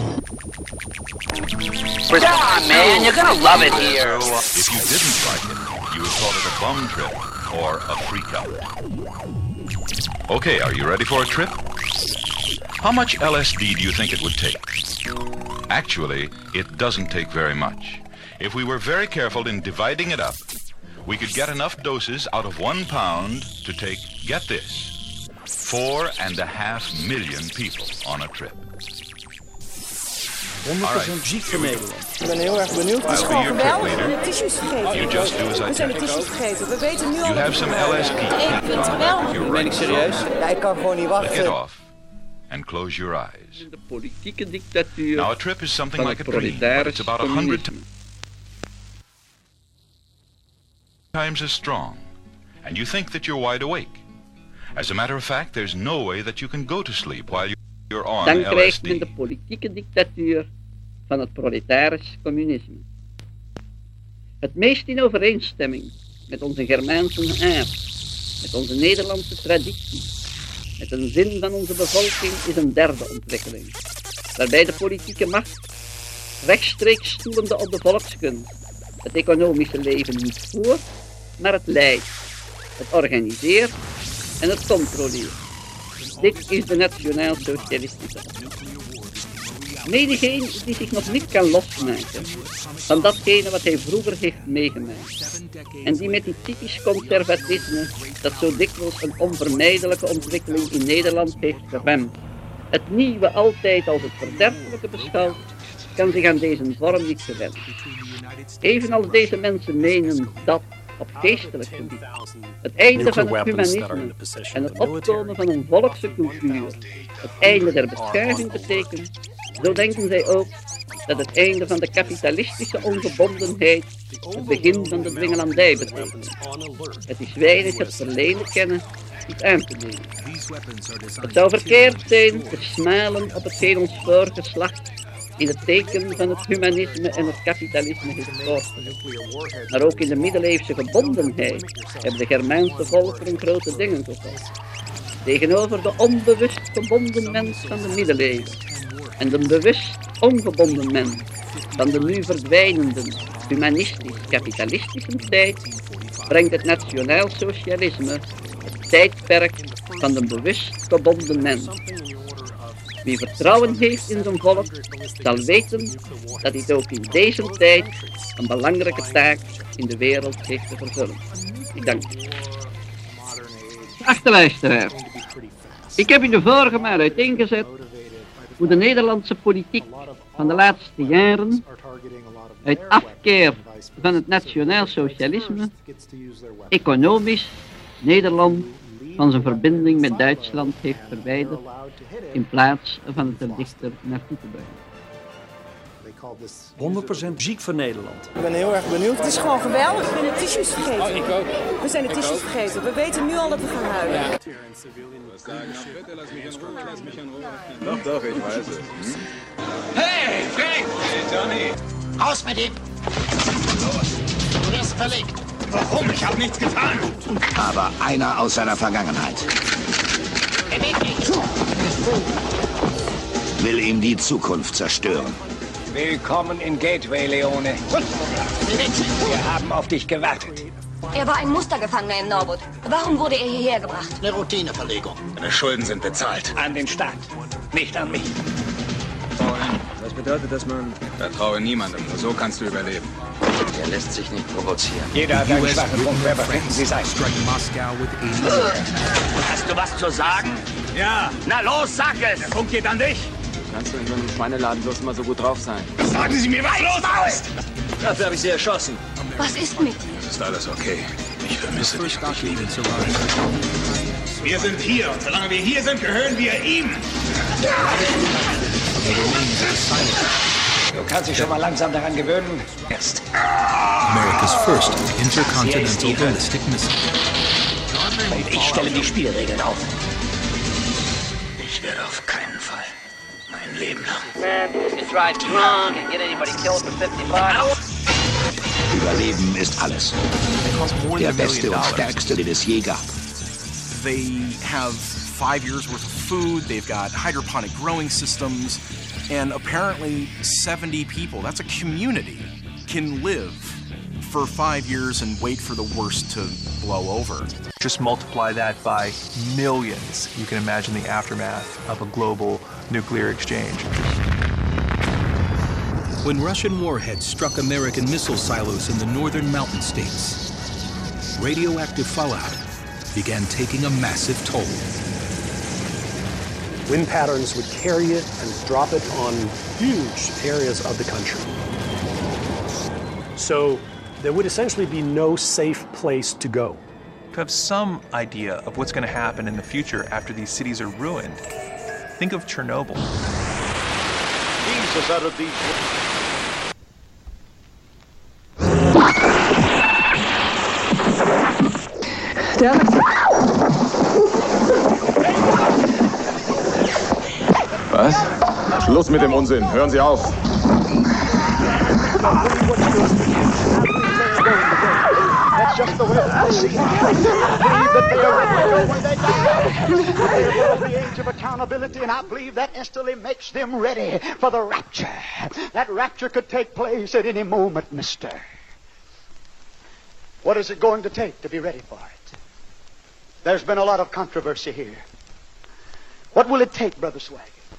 Come man, you're gonna love it here. If you didn't like it, you would call it a bum trip or a freak out. Okay, are you ready for a trip? How much L S D do you think it would take? Actually, it doesn't take very much. If we were very careful in dividing it up, we could get enough doses out of one pound to take, get this, four and a half million people on a trip. honderd procent ziek van Nederland. Ik ben heel erg benieuwd. Het is gewoon geweldig. We hebben de tissues vergeten. You just do as I We zijn de tissues vergeten. We weten nu al... You have some L S D. Ik vind het geweldig. You're Ben ik serieus? Ja, ik kan gewoon niet wachten. Get off and close your eyes. De politieke dictatuur. Now a trip is something like a dream, but it's about a hundred times as strong, and you think that you're wide awake. As a matter of fact, there's no way that you can go to sleep while you're on Dan L S krijgt D. men de politieke dictatuur van het proletarisch communisme. Het meest in overeenstemming met onze Germaanse aard, met onze Nederlandse traditie, met een zin van onze bevolking is een derde ontwikkeling, waarbij de politieke macht rechtstreeks stoelende op de volkskunst het economische leven niet voert, maar het leidt, het organiseert en het controleert. Dit is de nationaal-socialistische. Menigeen die zich nog niet kan losmaken van datgene wat hij vroeger heeft meegemaakt. En die met die typisch conservatisme, dat zo dikwijls een onvermijdelijke ontwikkeling in Nederland heeft geremd, het nieuwe altijd als het verderfelijke beschouwt, kan zich aan deze vorm niet gewend. Evenals deze mensen menen dat, op geestelijk gebied, het einde van het humanisme en het opkomen van een volkse cultuur het einde der beschaving betekent, zo denken zij ook dat het einde van de kapitalistische ongebondenheid het begin van de dwingelandij betekent. Het is weinig het verleden kennen iets aan te nemen. Het zou verkeerd zijn te smalen op hetgeen ons voorgeslacht in het teken van het humanisme en het kapitalisme heeft voortgezet. Maar ook in de middeleeuwse gebondenheid hebben de Germaanse volkeren grote dingen gevolgd. Tegenover de onbewust gebonden mens van de middeleeuwen en de bewust ongebonden mens van de nu verdwijnende humanistisch-kapitalistische tijd brengt het nationaal socialisme het tijdperk van de bewust gebonden mens. Wie vertrouwen heeft in zijn volk, zal weten dat dit ook in deze tijd een belangrijke taak in de wereld heeft te vervullen. Ik dank u. Geachte luisteraar, ik heb in de vorige maal uiteengezet hoe de Nederlandse politiek van de laatste jaren uit afkeer van het nationaal socialisme economisch Nederland van zijn verbinding met Duitsland heeft verwijderd in plaats van het er dichter naartoe te brengen. honderd procent muziek voor Nederland. Ik ben heel erg benieuwd. Het is gewoon geweldig. We zijn de tissues vergeten. Oh, ik ook. We zijn de tissues vergeten. We weten nu al dat we gaan huilen. Ja. Doch, doch, ich weiß es. Hey, Frank! Hey, Johnny! Raus mit ihm! Du wirst verlegt. Warum? Ich habe nichts getan. Aber einer aus seiner Vergangenheit will ihm die Zukunft zerstören. Willkommen in Gateway, Leone. Wir haben auf dich gewartet. Er war ein Mustergefangener in Norwood. Warum wurde er hierher gebracht? Eine Routineverlegung. Deine Schulden sind bezahlt. An den Staat, nicht an mich. Was bedeutet das, Mann? Vertraue niemandem, nur so kannst du überleben. Er lässt sich nicht provozieren. Jeder hat einen schwachen Punkt. Wer befinden Sie sein? Hast du was zu sagen? Ja. Na los, sag es! Der Punkt geht an dich. Kannst du in so einem Schweineladen bloß mal so gut drauf sein? Sagen Sie mir, was los ist! Dafür habe ich Sie erschossen. Was ist mit dir? Es ist alles okay. Ich vermisse dich und ich liebe dich. Wir sind hier und solange wir hier sind, gehören wir ihm. Du kannst dich schon mal langsam daran gewöhnen. Erst. America's first intercontinental ballistic missile. Und ich stelle die Spielregeln auf. Ich werde auf keinen Fall mein Leben lang. Man, you drive drunk and get anybody killed for fifty bucks. Überleben ist alles. Der beste und stärkste, den es je gab. They have five years worth of food, they've got hydroponic growing systems, and apparently seventy people, that's a community, can live for five years and wait for the worst to blow over. Just multiply that by millions. You can imagine the aftermath of a global nuclear exchange. When Russian warheads struck American missile silos in the northern mountain states, radioactive fallout began taking a massive toll. Wind patterns would carry it and drop it on huge areas of the country. So there would essentially be no safe place to go. To have some idea of what's going to happen in the future after these cities are ruined, think of Chernobyl. Jesus out of these. Was? Schluss mit dem Unsinn. Hören Sie auf. going to go. That's just the way I see it. I believe that they are ready to go when they die. They're above the age of accountability, and I believe that instantly makes them ready for the rapture. That rapture could take place at any moment, mister. What is it going to take to be ready for it? There's been a lot of controversy here. What will it take, Brother Swagger,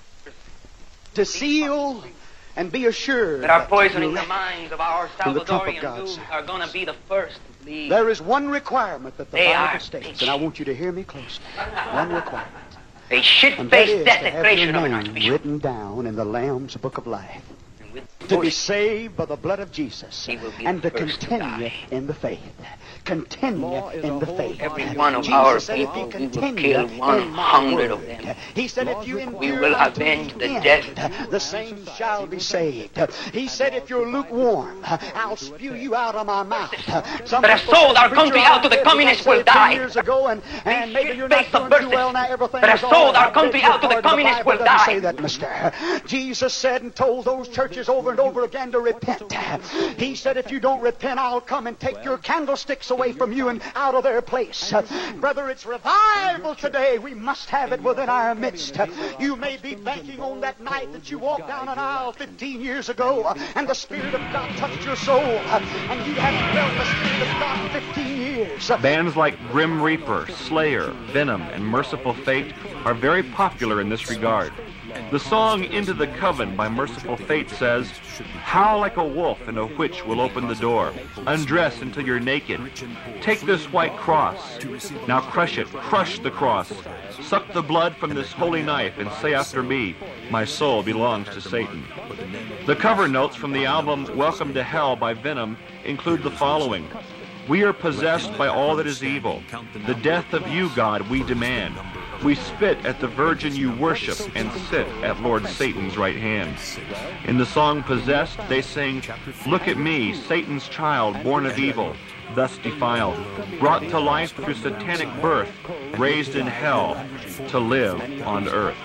to seal and be assured that are that poisoning you're the minds of our in the trump of Salvadorian God's youth are going to be the first to believe. There is one requirement that the They Bible are states, and I want you to hear me closely. One requirement. A And that shit-faced is to have your desecration of an name archbishop. written down in the Lamb's Book of Life. To be saved by the blood of Jesus and to continue in the faith. Continue in the faith. Every one of Jesus our said if people, you we will continue kill one in my hundred word. of them. He said if you We endure will unto avenge the the end, death. the same shall be saved. He said if you're lukewarm, I'll spew you out of my mouth. Some That have people sold say, our "Preacher, country I out to the did communists what I will said ten die." years ago, and, and maybe you're not doing too well now. Everything that have is all sold right. our I country beg your out to the pardon, the communists Bible will doesn't die. say that, mister. Jesus said and told those churches over and over again to repent. He said, if you don't repent, I'll come and take your candlesticks away from you and out of their place. Brother, it's revival today. We must have it within our midst. You may be banking on that night that you walked down an aisle fifteen years ago and the Spirit of God touched your soul and you haven't felt the Spirit of God in fifteen years. Bands like Grim Reaper, Slayer, Venom, and Merciful Fate are very popular in this regard. The song Into the Coven by Merciful Fate says, "Howl like a wolf and a witch will open the door. Undress until you're naked. Take this white cross. Now crush it, crush the cross. Suck the blood from this holy knife and say after me, my soul belongs to Satan." The cover notes from the album Welcome to Hell by Venom include the following. "We are possessed by all that is evil. The death of you, God, we demand. We spit at the virgin you worship and sit at Lord Satan's right hand." In the song Possessed, they sing, "Look at me, Satan's child, born of evil, thus defiled, brought to life through satanic birth, raised in hell to live on earth."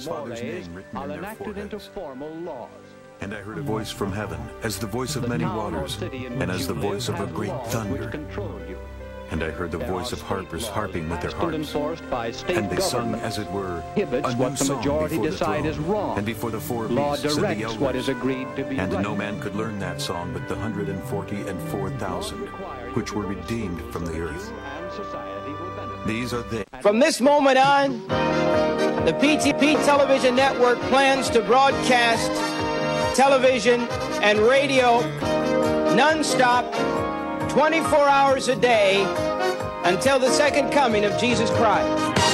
And I heard a voice from heaven, as the voice of many waters, and as the voice of a great thunder. And I heard the voice of harpers harping with their harps. And they sung, as it were, a new song before the throne. And before the four beasts and the elders. And no man could learn that song but the hundred and forty and four thousand, which were redeemed from the earth. These are they. From this moment on, the P T P Television Network plans to broadcast television and radio non-stop, twenty-four hours a day until the second coming of Jesus Christ.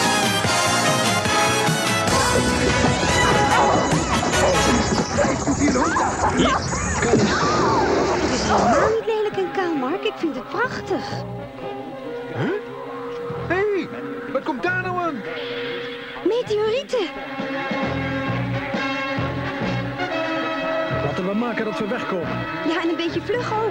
Het is helemaal niet lelijk en kaal, Mark. Ik vind het prachtig. Huh? Hé, hey, wat komt daar nou aan? Meteorieten. Laten we maken dat we wegkomen. Ja, en een beetje vlug ook.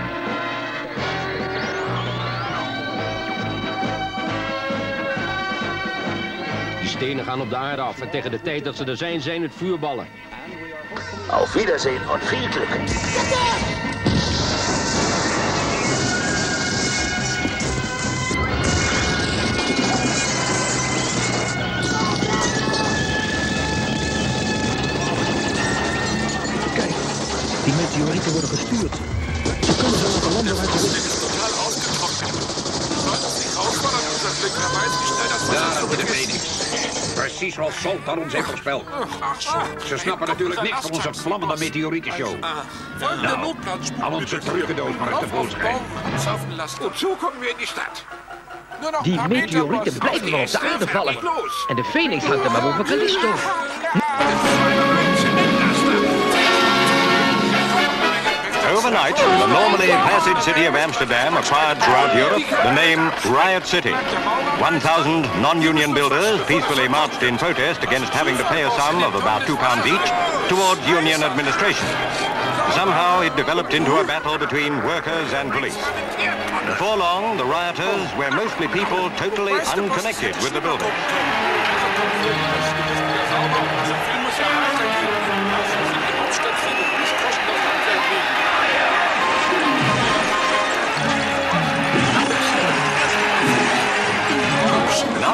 Die stenen gaan op de aarde af en tegen de tijd dat ze er zijn, zijn het vuurballen. Auf Wiedersehen und viel Glück. Kijk, die meteorieten worden gestuurd. Ze kunnen zo ook een land uit de lucht. Daar hebben we de Phoenix. Precies zoals Sultan ons heeft voorspeld. Ze snappen natuurlijk niks van onze vlammende meteorietenshow. Nou, al onze trucendoos maar eens tevoorschijn. Und so kommen wir in die Stadt. Die meteorieten blijven wel op de aarde vallen. En de Phoenix hangt er maar boven Callisto. Overnight, the normally placid city of Amsterdam acquired throughout Europe the name Riot City. one thousand non-union builders peacefully marched in protest against having to pay a sum of about two pounds each towards union administration. Somehow it developed into a battle between workers and police. Before long, the rioters were mostly people totally unconnected with the building.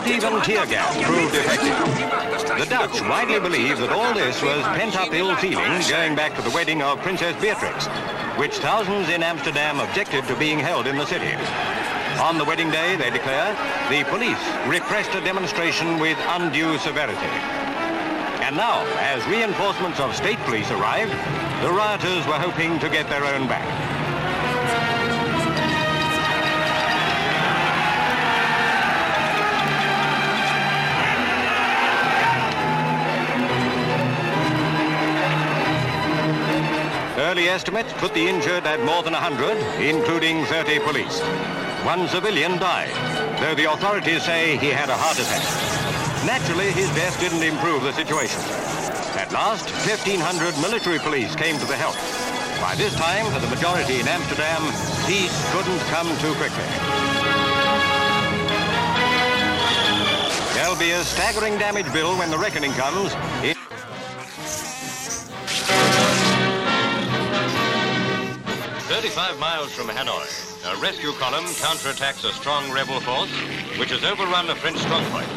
Not even tear gas proved effective. The Dutch widely believe that all this was pent-up ill feeling going back to the wedding of Princess Beatrix, which thousands in Amsterdam objected to being held in the city. On the wedding day, they declare, the police repressed a demonstration with undue severity. And now, as reinforcements of state police arrived, the rioters were hoping to get their own back. Early estimates put the injured at more than one hundred, including thirty police. One civilian died, though the authorities say he had a heart attack. Naturally, his death didn't improve the situation. At last, fifteen hundred military police came to the help. By this time, for the majority in Amsterdam, peace couldn't come too quickly. There'll be a staggering damage bill when the reckoning comes. It thirty-five miles from Hanoi, a rescue column counterattacks a strong rebel force which has overrun a French strongpoint.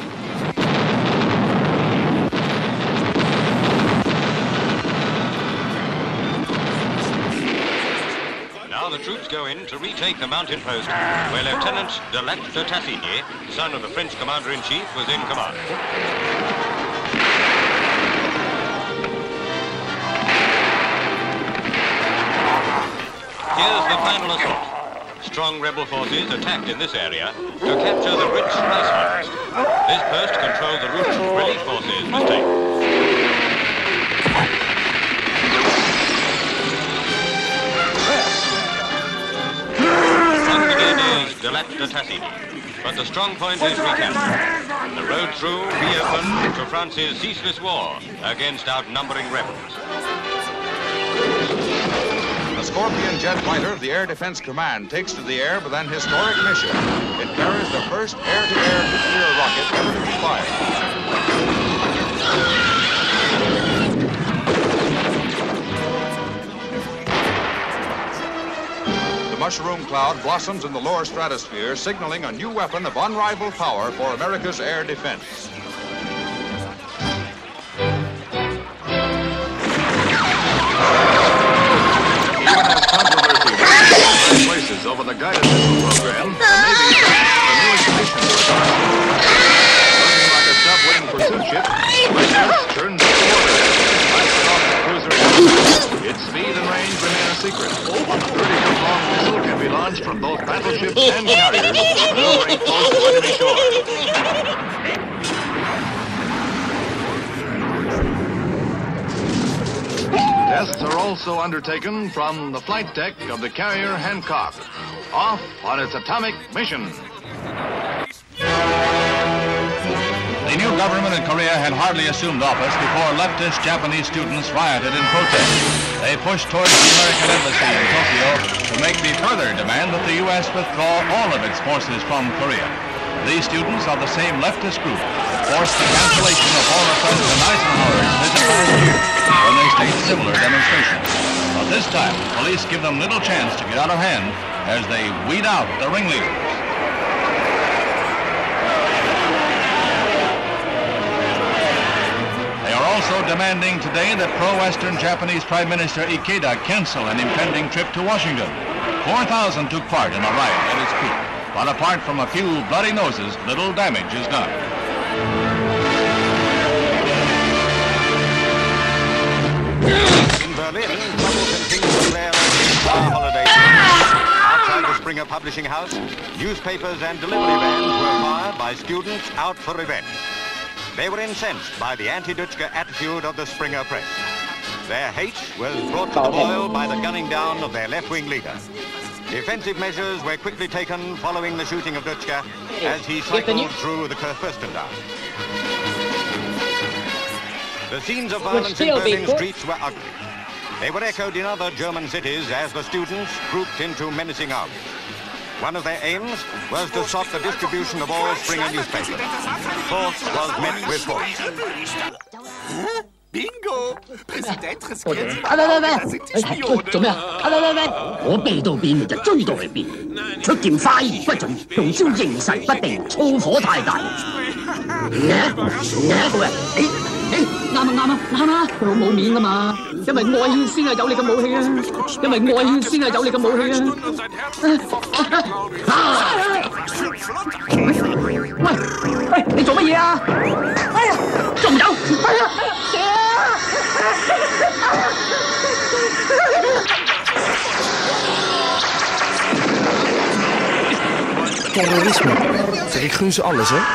Now the troops go in to retake the mountain post where Lieutenant de Lac de Tassigny, son of the French commander-in-chief, was in command. Here's the final assault. Strong rebel forces attacked in this area to capture the rich rice harvest. This post controlled the route relief forces must take. Once again is de Lac de Tassigny, but the strong point is recaptured. The road through reopened to France's ceaseless war against outnumbering rebels. The Scorpion jet fighter of the Air Defense Command takes to the air with an historic mission. It carries the first air-to-air nuclear rocket ever to be fired. The mushroom cloud blossoms in the lower stratosphere, signaling a new weapon of unrivaled power for America's air defense. Places over the guided missile program, the Navy the newest mission to a looking like a submarine pursuit ship, Lighthouse turns to water, blasted off the cruiser. Its speed and range remain a secret. A thirty-foot-long missile can be launched from both battleships and carriers, maneuvering close to enemy shore. Tests are also undertaken from the flight deck of the carrier Hancock, off on its atomic mission. The new government in Korea had hardly assumed office before leftist Japanese students rioted in protest. They pushed towards the American embassy in Tokyo to make the further demand that the U S withdraw all of its forces from Korea. These students of the same leftist group forced the cancellation of former President Eisenhower's visit last year when they staged similar demonstrations. But this time, police give them little chance to get out of hand as they weed out the ringleaders. They are also demanding today that pro-Western Japanese Prime Minister Ikeda cancel an impending trip to Washington. four thousand took part in a riot at its peak. But apart from a few bloody noses, little damage is done. In Berlin, trouble continues to flare over the summer holidays. Outside the Springer Publishing House, newspapers and delivery vans were fired by students out for revenge. They were incensed by the anti-Dutschke attitude of the Springer press. Their hate was brought to the boil by the gunning down of their left-wing leader. Defensive measures were quickly taken following the shooting of Dutschke as he cycled through the Kurfürstendamm. The scenes of violence in Berlin streets were ugly. They were echoed in other German cities as the students grouped into menacing armies. One of their aims was to stop the distribution of all Springer newspapers. Force was met with force. Bingo! President geschikt. 啊喂喂喂，喂做咩啊？啊喂喂喂，我避到邊就追到去邊，出劍快而不準，用招形勢不定，燥火太大。嘢嘢個人，誒誒啱啊啱啊啱啊，佢好冇面噶嘛，因為愛先係有力嘅武器啊，因為愛先係有力嘅武器啊。喂喂，你做乜嘢啊？哎呀，仲有！哎呀！ Terrorisme. Zeg, ik gun ze alles, hè?